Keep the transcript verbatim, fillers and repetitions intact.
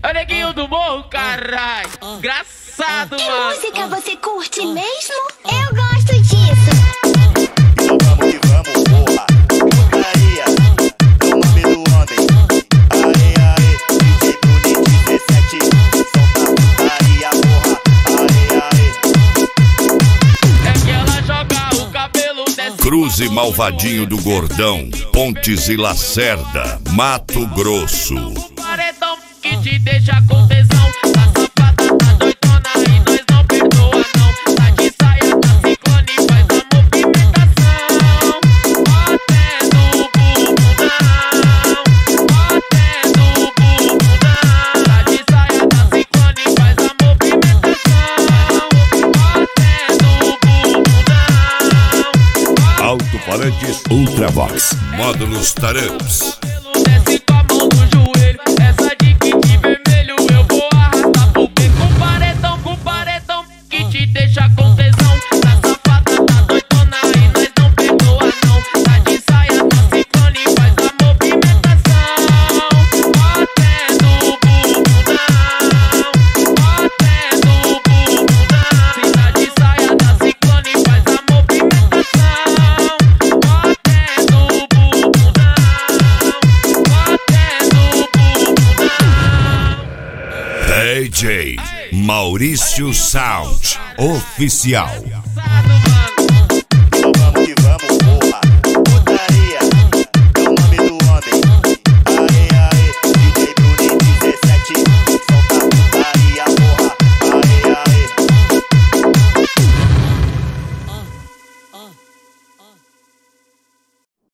É o neguinho do morro, caralho. Engraçado, Que mano. música você curte mesmo? Eu gosto disso. Então vamos que vamos, porra. Putaria, é o nome do homem. Aê, aê, D J Bruni dezessete. Solta putaria, porra. Aê, aê. É que ela joga o cabelo desse. Cruze Malvadinho do Gordão, Pontes e Lacerda, Mato Grosso. Paredão que te deixa com tesão. Tá safada, tá doidona e nós não perdoa não. Tá de saia, tá ciclone, faz a movimentação. Botendo o bumbundão, botendo o bumbundão. Tá de saia, tá ciclone, faz a movimentação. Botendo o bumbundão. Alto-falantes Ultravox, módulos Taramps. Desce com a mão no joelho, essa de kit vermelho eu vou arrastar pro beco. Com paredão, com paredão, que te deixa com tesão. Tá safada, tá doidona e nós não perdoa não. Tá de saia, tá ciclone, faz a movimentação. Botendo o bumbundão, botendo o bumbundão. Se tá de saia, tá ciclone, faz a movimentação. Botendo o bumbundão. D J Maurício Sound Oficial. Engraçado,